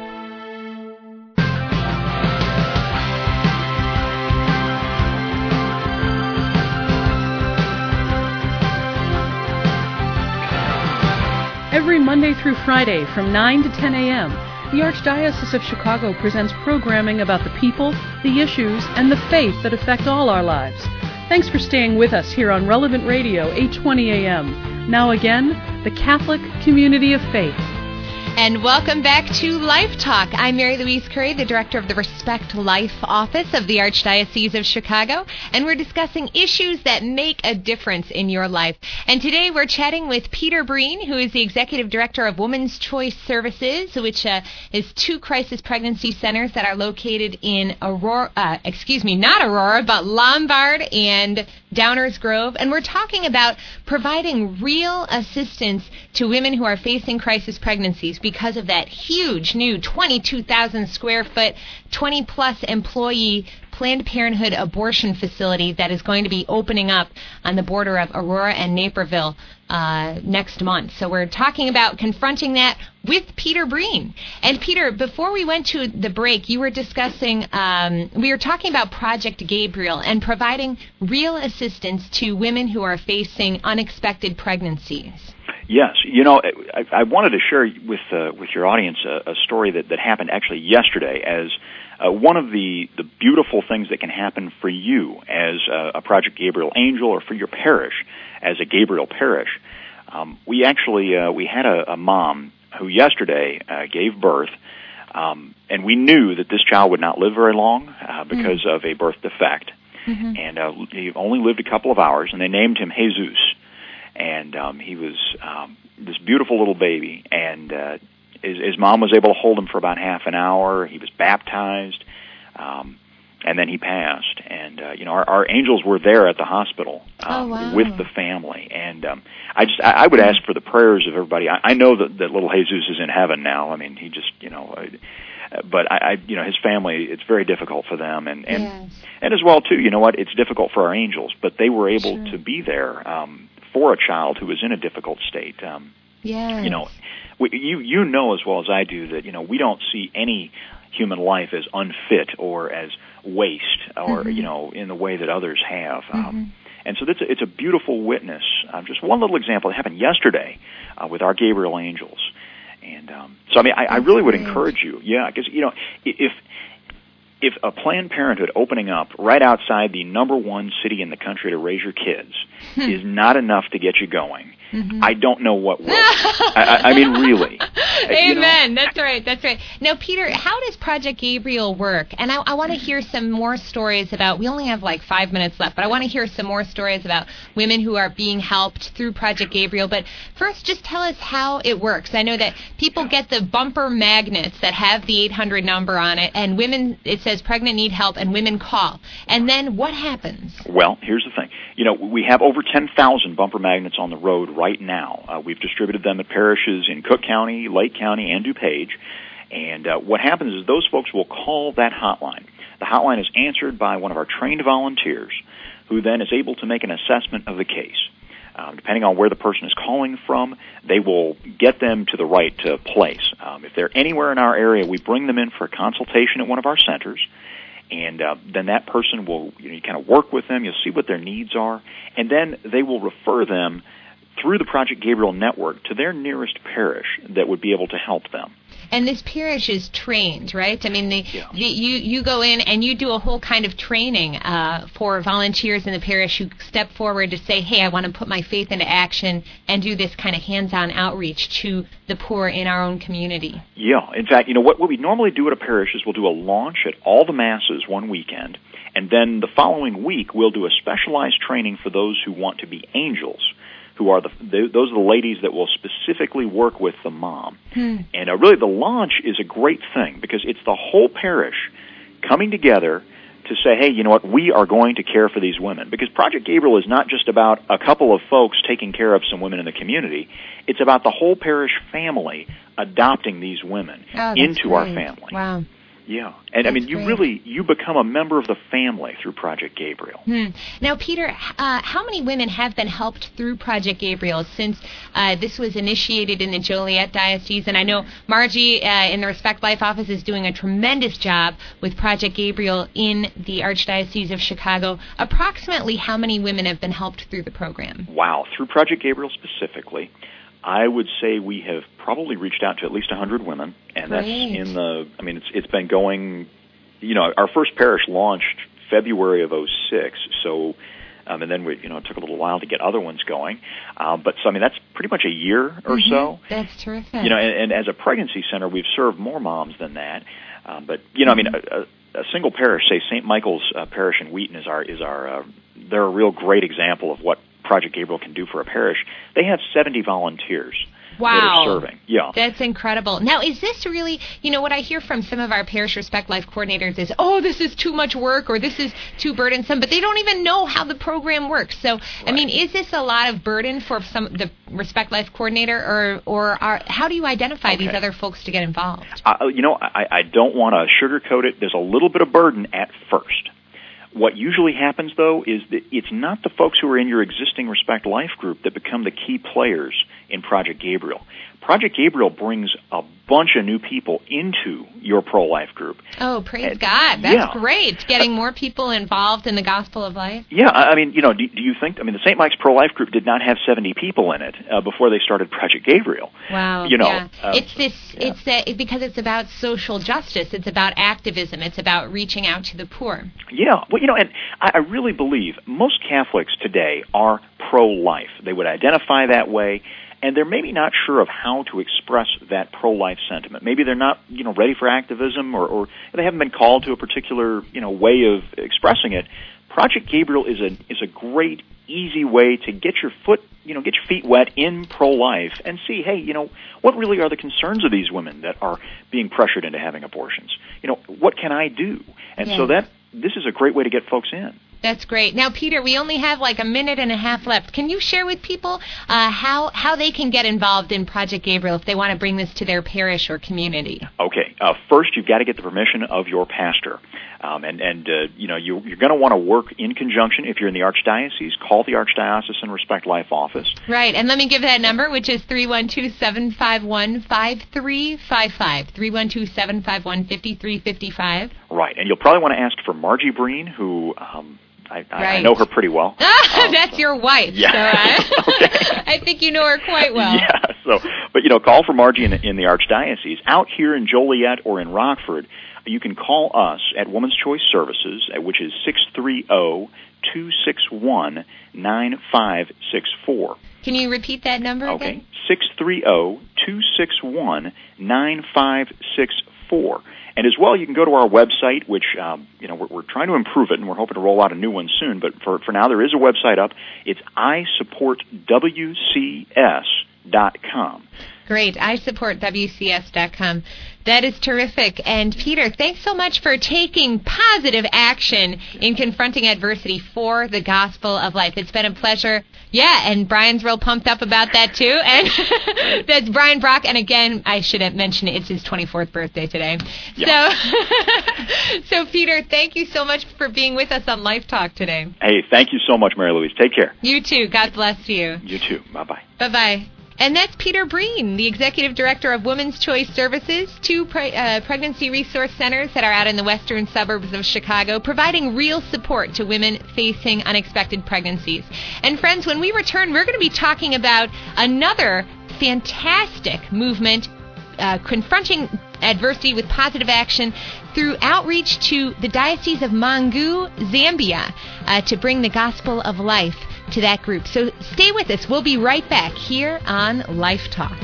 Every Monday through Friday from nine to ten A M, the Archdiocese of Chicago presents programming about the people, the issues, and the faith that affect all our lives. Thanks for staying with us here on Relevant Radio, eight twenty A M. Now again, the Catholic Community of Faith. And welcome back to Life Talk. I'm Mary Louise Curry, the director of the Respect Life Office of the Archdiocese of Chicago, and we're discussing issues that make a difference in your life. And today we're chatting with Peter Breen, who is the executive director of Women's Choice Services, which uh, is two crisis pregnancy centers that are located in Aurora, uh, excuse me, not Aurora, but Lombard and Downers Grove. And we're talking about providing real assistance to women who are facing crisis pregnancies because of that huge new twenty-two thousand square foot, twenty plus employee Planned Parenthood abortion facility that is going to be opening up on the border of Aurora and Naperville uh, next month. So we're talking about confronting that with Peter Breen. And Peter, before we went to the break, you were discussing, um, we were talking about Project Gabriel and providing real assistance to women who are facing unexpected pregnancies. Yes, you know, I, I wanted to share with uh, with your audience a, a story that, that happened actually yesterday as uh, one of the, the beautiful things that can happen for you as a, a Project Gabriel angel or for your parish as a Gabriel parish. Um, we actually, uh, we had a, a mom who yesterday uh, gave birth, um, and we knew that this child would not live very long uh, because mm-hmm. of a birth defect. Mm-hmm. And uh, he only lived a couple of hours, and they named him Jesus. And um, he was um, this beautiful little baby, and uh, his, his mom was able to hold him for about half an hour. He was baptized, um, and then he passed. And uh, you know, our, our angels were there at the hospital um, oh, wow. with the family. And um, I just, I, I would ask for the prayers of everybody. I, I know that, that little Jesus is in heaven now. I mean, he just, you know. Uh, But I, I, you know, his family, it's very difficult for them, and and, yes. and as well too. You know what? It's difficult for our angels, but they were able sure. to be there um, for a child who was in a difficult state. Um, Yes. You know, we, you you know as well as I do that, you know, we don't see any human life as unfit or as waste or, mm-hmm. you know, in the way that others have. Mm-hmm. Um, and so it's a, it's a beautiful witness. Uh, just one little example that happened yesterday uh, with our Gabriel Angels. And um, so, I mean, I, I really would encourage you, yeah, because, you know, if if a Planned Parenthood opening up right outside the number one city in the country to raise your kids hmm. is not enough to get you going, mm-hmm. I don't know what will. I, I mean, really. Amen. You know? That's right. That's right. Now, Peter, how does Project Gabriel work? And I, I want to hear some more stories about, we only have like five minutes left, but I want to hear some more stories about women who are being helped through Project Gabriel. But first, just tell us how it works. I know that people get the bumper magnets that have the eight hundred number on it, and women, it says pregnant need help, and women call. And then what happens? Well, here's the thing. You know, we have over ten thousand bumper magnets on the road right now. Uh, we've distributed them at parishes in Cook County, Lake County, and DuPage. And uh, what happens is those folks will call that hotline. The hotline is answered by one of our trained volunteers, who then is able to make an assessment of the case. Um, depending on where the person is calling from, they will get them to the right uh, place. Um, if they're anywhere in our area, we bring them in for a consultation at one of our centers, and uh, then that person will, you know, you kind of work with them, you'll see what their needs are, and then they will refer them through the Project Gabriel network to their nearest parish that would be able to help them. And this parish is trained, right? I mean, the, yeah. the, you you go in and you do a whole kind of training uh, for volunteers in the parish who step forward to say, hey, I want to put my faith into action and do this kind of hands-on outreach to the poor in our own community. Yeah. In fact, you know, what, what we normally do at a parish is we'll do a launch at all the masses one weekend, and then the following week we'll do a specialized training for those who want to be angels, who are the, the those are the ladies that will specifically work with the mom. Hmm. And uh, really the launch is a great thing because it's the whole parish coming together to say, hey, you know what, we are going to care for these women. Because Project Gabriel is not just about a couple of folks taking care of some women in the community. It's about the whole parish family adopting these women oh, into great. our family. Wow. Yeah, and That's I mean, you great. really, you become a member of the family through Project Gabriel. Hmm. Now, Peter, uh, how many women have been helped through Project Gabriel since uh, this was initiated in the Joliet Diocese? And I know Margie uh, in the Respect Life office is doing a tremendous job with Project Gabriel in the Archdiocese of Chicago. Approximately how many women have been helped through the program? Wow, through Project Gabriel specifically, I would say we have probably reached out to at least one hundred women, and Great. that's in the, I mean, it's it's been going, you know, our first parish launched February of oh six, so, um, and then we, you know, it took a little while to get other ones going, uh, but so, I mean, that's pretty much a year or mm-hmm. so. That's terrific. You know, and, and as a pregnancy center, we've served more moms than that, um, but, you know, mm-hmm. I mean, a, a single parish, say Saint Michael's uh, Parish in Wheaton is our, is our, uh, they're a real great example of what Project Gabriel can do for a parish. They have seventy volunteers wow. that are serving. Yeah. That's incredible. Now, is this really, you know, what I hear from some of our Parish Respect Life coordinators is, oh, this is too much work or this is too burdensome, but they don't even know how the program works. So, right. I mean, is this a lot of burden for some the Respect Life coordinator, or or are, how do you identify okay. these other folks to get involved? Uh, you know, I, I don't want to sugarcoat it. There's a little bit of burden at first. What usually happens, though, is that it's not the folks who are in your existing Respect Life group that become the key players in Project Gabriel. Project Gabriel brings a bunch of new people into your pro-life group. Oh, praise and, God. That's yeah. great. Getting more people involved in the gospel of life. Yeah, I mean, you know, do, do you think, I mean, the Saint Mike's pro-life group did not have seventy people in it uh, before they started Project Gabriel. Wow. You know, yeah. uh, it's this, yeah. it's uh, because it's about social justice. It's about activism. It's about reaching out to the poor. Yeah. Well, you know, and I, I really believe most Catholics today are pro-life. They would identify that way. And they're maybe not sure of how to express that pro-life sentiment. Maybe they're not, you know, ready for activism, or, or they haven't been called to a particular, you know, way of expressing it. Project Gabriel is a is a great, easy way to get your foot, you know, get your feet wet in pro-life and see, hey, you know, what really are the concerns of these women that are being pressured into having abortions? You know, what can I do? And yeah. so that this is a great way to get folks in. That's great. Now, Peter, we only have like a minute and a half left. Can you share with people uh, how how they can get involved in Project Gabriel if they want to bring this to their parish or community? Okay. Uh, first, you've got to get the permission of your pastor. Um, and, and uh, you know, you, you're going to want to work in conjunction. If you're in the Archdiocese, call the Archdiocesan Respect Life office. Right, and let me give that number, which is three one two, seven five one, five three five five, three one two, seven five one, five three five five. Right, and you'll probably want to ask for Margie Breen, who... Um, I, I, right. I know her pretty well. um, That's your wife. Yeah. So, uh, okay. I think you know her quite well. Yeah. So, but you know, call for Margie in, in the Archdiocese. Out here in Joliet or in Rockford, you can call us at Woman's Choice Services, which is six three zero, two six one, nine five six four. Can you repeat that number okay. again? Okay. six three zero, two six one, nine five six four. And as well, you can go to our website, which, um, you know, we're, we're trying to improve it, and we're hoping to roll out a new one soon. But for, for now, there is a website up. It's I support W C S dot com. Great. I support W C S dot com. That is terrific. And Peter, thanks so much for taking positive action in confronting adversity for the gospel of life. It's been a pleasure. Yeah, and Brian's real pumped up about that, too. And that's Brian Brock. And again, I should have mentioned it, it's his twenty-fourth birthday today. Yeah. So, so, Peter, thank you so much for being with us on Life Talk today. Hey, thank you so much, Mary Louise. Take care. You too. God bless you. You too. Bye-bye. Bye-bye. And that's Peter Breen, the Executive Director of Women's Choice Services, two pre- uh, pregnancy resource centers that are out in the western suburbs of Chicago, providing real support to women facing unexpected pregnancies. And friends, when we return, we're going to be talking about another fantastic movement uh, confronting adversity with positive action through outreach to the Diocese of Mangu, Zambia, uh, to bring the gospel of life to that group. So stay with us. We'll be right back here on Life Talk.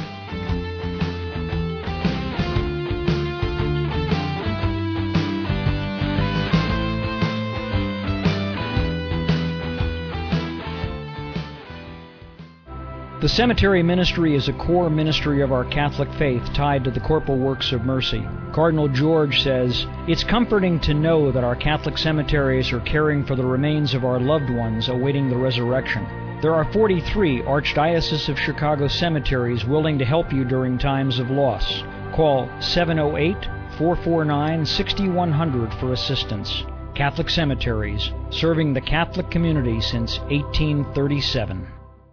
The cemetery ministry is a core ministry of our Catholic faith tied to the corporal works of mercy. Cardinal George says, "It's comforting to know that our Catholic cemeteries are caring for the remains of our loved ones awaiting the resurrection. There are forty-three Archdiocese of Chicago cemeteries willing to help you during times of loss. Call seven oh eight, four four nine, six one zero zero for assistance. Catholic Cemeteries, serving the Catholic community since eighteen thirty-seven.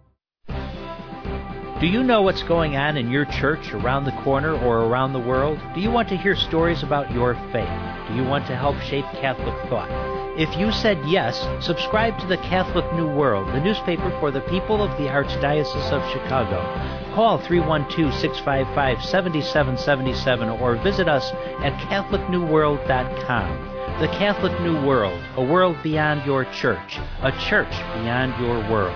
Do you know what's going on in your church, around the corner, or around the world? Do you want to hear stories about your faith? Do you want to help shape Catholic thought? If you said yes, subscribe to the Catholic New World, the newspaper for the people of the Archdiocese of Chicago. Call three one two, six five five, seven seven seven seven or visit us at catholic new world dot com. The Catholic New World, a world beyond your church, a church beyond your world.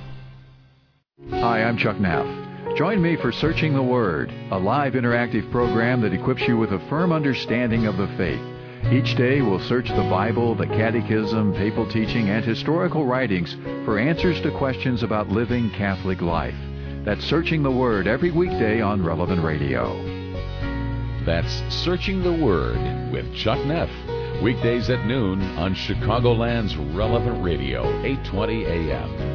Hi, I'm Chuck Neff. Join me for Searching the Word, a live interactive program that equips you with a firm understanding of the faith. Each day we'll search the Bible, the Catechism, papal teaching, and historical writings for answers to questions about living Catholic life. That's Searching the Word every weekday on Relevant Radio. That's Searching the Word with Chuck Neff. Weekdays at noon on Chicagoland's Relevant Radio, eight twenty A M.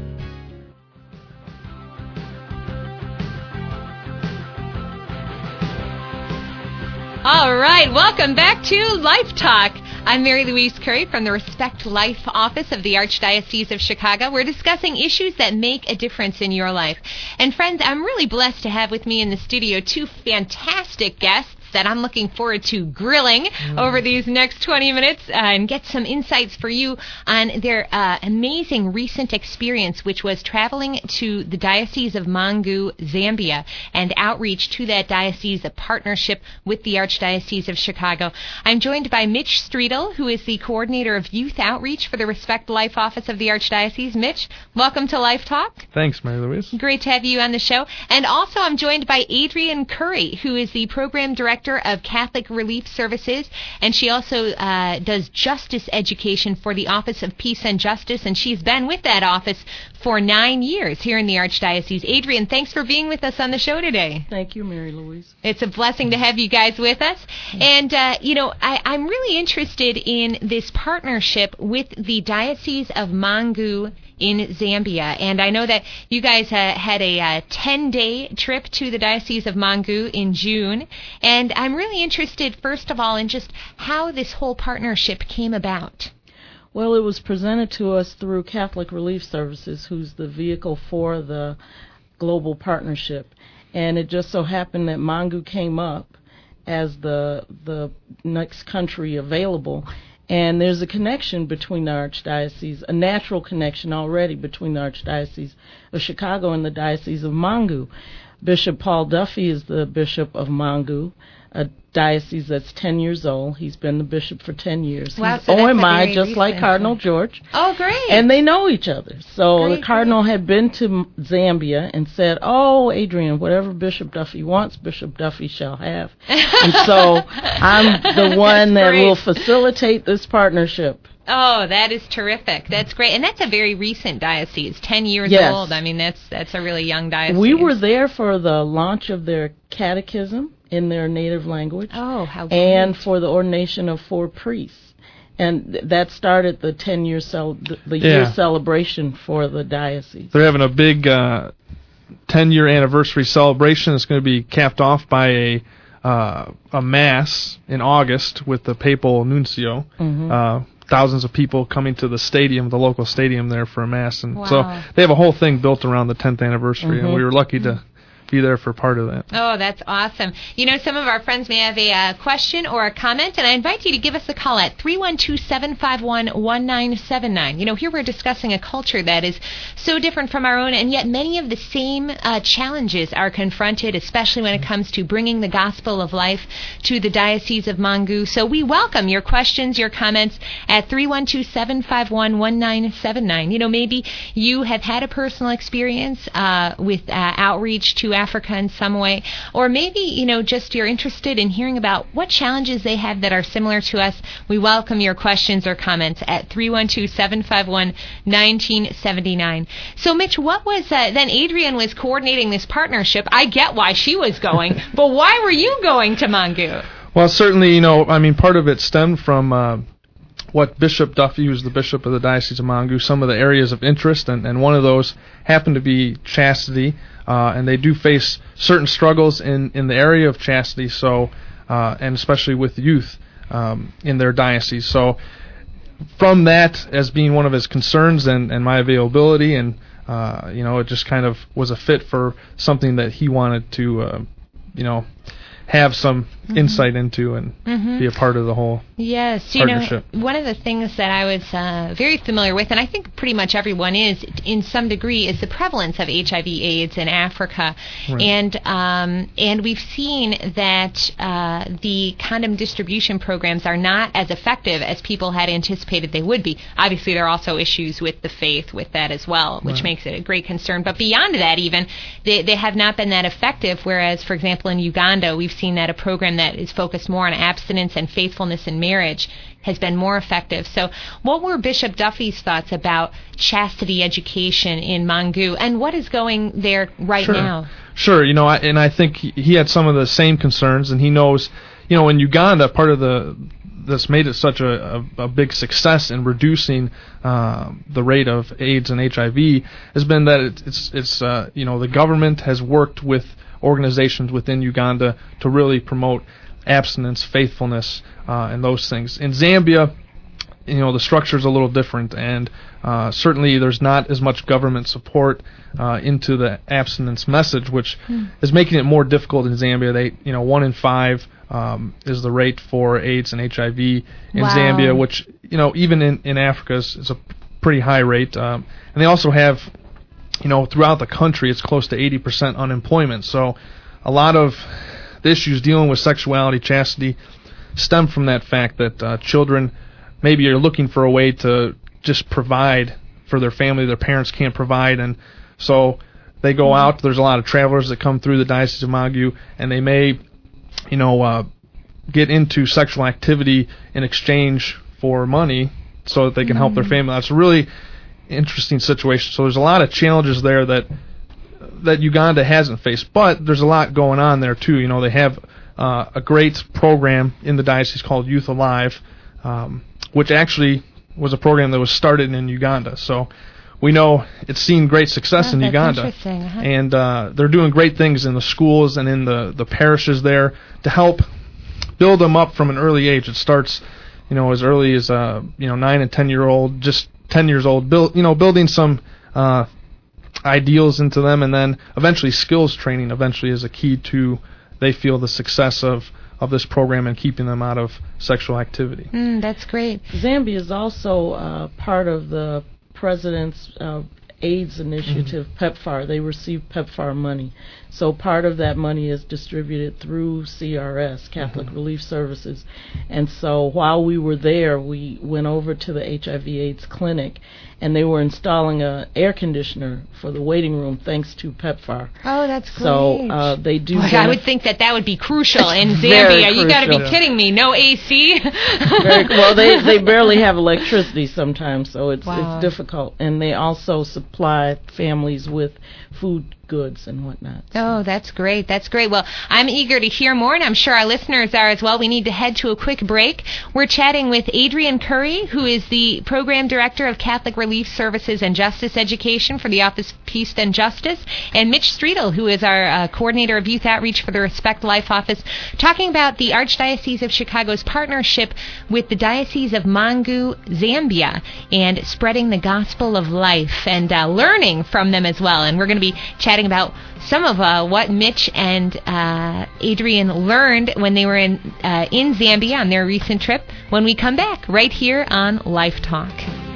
All right, welcome back to Life Talk. I'm Mary Louise Curry from the Respect Life Office of the Archdiocese of Chicago. We're discussing issues that make a difference in your life. And friends, I'm really blessed to have with me in the studio two fantastic guests that I'm looking forward to grilling mm. over these next twenty minutes uh, and get some insights for you on their uh, amazing recent experience, which was traveling to the Diocese of Mangu, Zambia, and outreach to that diocese, a partnership with the Archdiocese of Chicago. I'm joined by Mitch Streetel, who is the coordinator of youth outreach for the Respect Life Office of the Archdiocese. Mitch, welcome to Life Talk. Thanks, Mary Louise. Great to have you on the show. And also I'm joined by Adrienne Curry, who is the program director of Catholic Relief Services, and she also uh, does justice education for the Office of Peace and Justice, and she's been with that office for nine years here in the Archdiocese. Adrienne, thanks for being with us on the show today. Thank you, Mary Louise. It's a blessing to have you guys with us. And, uh, you know, I, I'm really interested in this partnership with the Diocese of Mangu in Zambia. And I know that you guys uh, had a uh, ten-day trip to the Diocese of Mangu in June. And I'm really interested, first of all, in just how this whole partnership came about. Well, it was presented to us through Catholic Relief Services, who's the vehicle for the global partnership. And it just so happened that Mangu came up as the the next country available. And there's a connection between the Archdiocese, a natural connection already between the Archdiocese of Chicago and the Diocese of Mangu. Bishop Paul Duffy is the Bishop of Mangu, a diocese that's ten years old. He's been the bishop for ten years. Wow, He's so O M I, that's a very just like recent- Cardinal George. Oh, great. And they know each other. So Great, the Cardinal had been to Zambia and said, oh, Adrian, whatever Bishop Duffy wants, Bishop Duffy shall have. And so I'm the one that great. will facilitate this partnership. Oh, that is terrific. That's great. And that's a very recent diocese, ten years Yes. old. I mean, that's that's a really young diocese. We were there for the launch of their catechism in their native language. Oh, how great. And for the ordination of four priests. And th- that started the ten-year cel- the, the year Yeah. celebration for the diocese. They're having a big uh, ten-year anniversary celebration. It's going to be capped off by a uh, a mass in August with the papal nuncio. Mhm. Uh, thousands of people coming to the stadium, the local stadium there for a mass. And Wow. so they have a whole thing built around the tenth anniversary, and Mhm. we were lucky to be there for part of that. Oh, that's awesome. You know, some of our friends may have a uh, question or a comment, and I invite you to give us a call at three one two, seven five one, one nine seven nine. You know, here we're discussing a culture that is so different from our own, and yet many of the same uh, challenges are confronted, especially when it comes to bringing the gospel of life to the Diocese of Mangu. So we welcome your questions, your comments at three one two, seven five one, one nine seven nine. You know, maybe you have had a personal experience uh, with uh, outreach to Africa in some way, or maybe, you know, just you're interested in hearing about what challenges they have that are similar to us. We welcome your questions or comments at three one two, seven five one, one nine seven nine. So, Mitch, what was, uh, then Adrian was coordinating this partnership. I get why she was going, but why were you going to Mangu? Well, certainly, you know, I mean, part of it stemmed from uh, what Bishop Duffy, who's the bishop of the Diocese of Mangu, some of the areas of interest, and, and one of those happened to be chastity, uh, and they do face certain struggles in, in the area of chastity, so uh, and especially with youth um, in their diocese. So from that, as being one of his concerns and, and my availability, and uh, you know, it just kind of was a fit for something that he wanted to, uh, you know, have some mm-hmm. insight into and mm-hmm. be a part of the whole yes, you partnership. know, one of the things that I was uh, very familiar with, and I think pretty much everyone is, in some degree, is the prevalence of H I V AIDS in Africa. Right. And um, and we've seen that uh, the condom distribution programs are not as effective as people had anticipated they would be. Obviously, there are also issues with the faith with that as well, which right. makes it a great concern. But beyond that, even, they, they have not been that effective, whereas, for example, in Uganda, we've seen that a program that is focused more on abstinence and faithfulness in marriage has been more effective. So what were Bishop Duffy's thoughts about chastity education in Mangu, and what is going there right sure. now? Sure, you know, I, and I think he had some of the same concerns, and he knows, you know, in Uganda, part of the that's made it such a, a, a big success in reducing uh, the rate of AIDS and H I V has been that it, it's, it's uh, you know, the government has worked with organizations within Uganda to really promote abstinence, faithfulness, uh, and those things. In Zambia, you know, the structure is a little different, and uh, certainly there's not as much government support uh, into the abstinence message, which mm. is making it more difficult in Zambia. They, you know, one in five um, is the rate for AIDS and H I V in wow. Zambia, which, you know, even in, in Africa is, is a pretty high rate. Um, and they also have, you know, throughout the country, it's close to eighty percent unemployment. So a lot of the issues dealing with sexuality, chastity, stem from that fact that uh, children maybe are looking for a way to just provide for their family. Their parents can't provide, and so they go out. There's a lot of travelers that come through the Diocese of Mangu, and they may, you know, uh, get into sexual activity in exchange for money so that they can mm-hmm. help their family. That's a really interesting situation. So there's a lot of challenges there that that Uganda hasn't faced, but there's a lot going on there too. You know, they have uh, a great program in the diocese called Youth Alive, um, which actually was a program that was started in Uganda. So we know it's seen great success Oh, in that's Uganda. interesting, uh-huh. And uh, they're doing great things in the schools and in the, the parishes there to help build them up from an early age. It starts, you know, as early as uh, you know, nine and ten year old, just ten years old. Build, you know, building some uh, ideals into them, and then eventually skills training. Eventually is a key to, they feel, the success of of this program and keeping them out of sexual activity. Mm, that's great. Zambia is also uh, part of the President's uh, AIDS initiative, mm-hmm. PEPFAR. They receive PEPFAR money. So part of that money is distributed through C R S, Catholic mm-hmm. Relief Services. And so while we were there, we went over to the H I V AIDS clinic, and they were installing an air conditioner for the waiting room thanks to PEPFAR. Oh, that's great. So uh, they do... Boy, I would think that that would be crucial in Very Zambia. You got to be crucial. kidding me. No A C? Very, well, they, they barely have electricity sometimes, so it's Wow. it's difficult. And they also supply families with food goods and whatnot. Oh, that's great. That's great. Well, I'm eager to hear more, and I'm sure our listeners are as well. We need to head to a quick break. We're chatting with Adrian Curry, who is the Program Director of Catholic Relief Services and Justice Education for the Office of Peace and Justice, and Mitch Streetel, who is our uh, Coordinator of Youth Outreach for the Respect Life Office, talking about the Archdiocese of Chicago's partnership with the Diocese of Mangu, Zambia, and spreading the gospel of life and uh, learning from them as well. And we're going to be chatting about some of uh, what Mitch and uh, Adrian learned when they were in uh, in Zambia on their recent trip when we come back right here on Life Talk.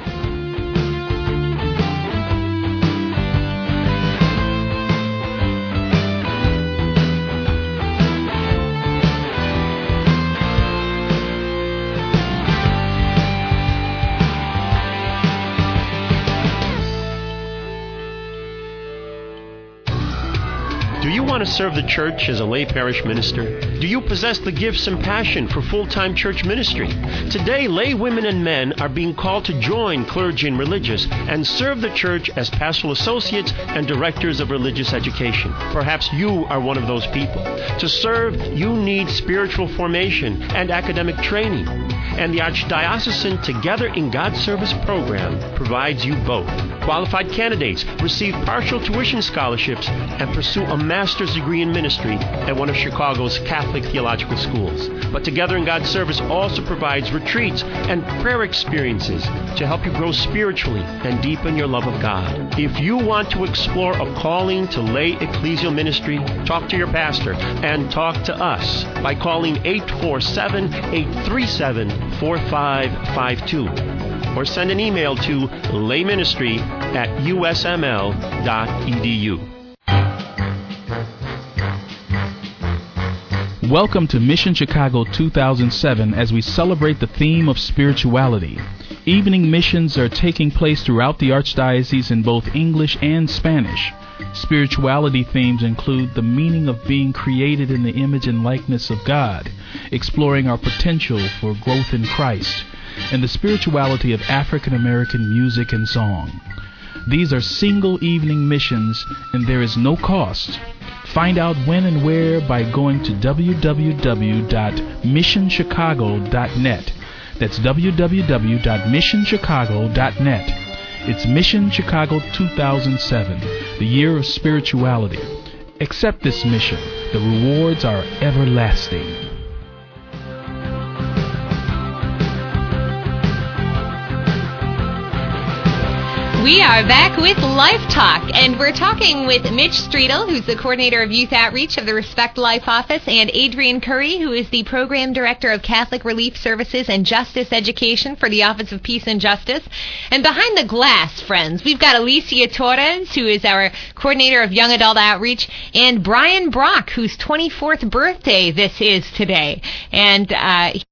Do you want to serve the church as a lay parish minister? Do you possess the gifts and passion for full-time church ministry? Today, lay women and men are being called to join clergy and religious and serve the church as pastoral associates and directors of religious education. Perhaps you are one of those people. To serve, you need spiritual formation and academic training. And the Archdiocesan Together in God's Service program provides you both. Qualified candidates receive partial tuition scholarships and pursue a master's degree in ministry at one of Chicago's Catholic theological schools. But Together in God's Service also provides retreats and prayer experiences to help you grow spiritually and deepen your love of God. If you want to explore a calling to lay ecclesial ministry, talk to your pastor and talk to us by calling eight four seven, eight three seven, four five five two or send an email to layministry at u s m l dot e d u. Welcome to Mission Chicago two thousand seven as we celebrate the theme of spirituality. Evening missions are taking place throughout the Archdiocese in both English and Spanish. Spirituality themes include the meaning of being created in the image and likeness of God, exploring our potential for growth in Christ, and the spirituality of African American music and song. These are single evening missions and there is no cost. Find out when and where by going to w w w dot mission chicago dot net. That's w w w dot mission chicago dot net. It's Mission Chicago two thousand seven, the year of spirituality. Accept this mission. The rewards are everlasting. We are back with Life Talk, and we're talking with Mitch Streetel, who's the Coordinator of Youth Outreach of the Respect Life Office, and Adrian Curry, who is the Program Director of Catholic Relief Services and Justice Education for the Office of Peace and Justice. And behind the glass, friends, we've got Alicia Torres, who is our Coordinator of Young Adult Outreach, and Brian Brock, whose twenty-fourth birthday this is today. And uh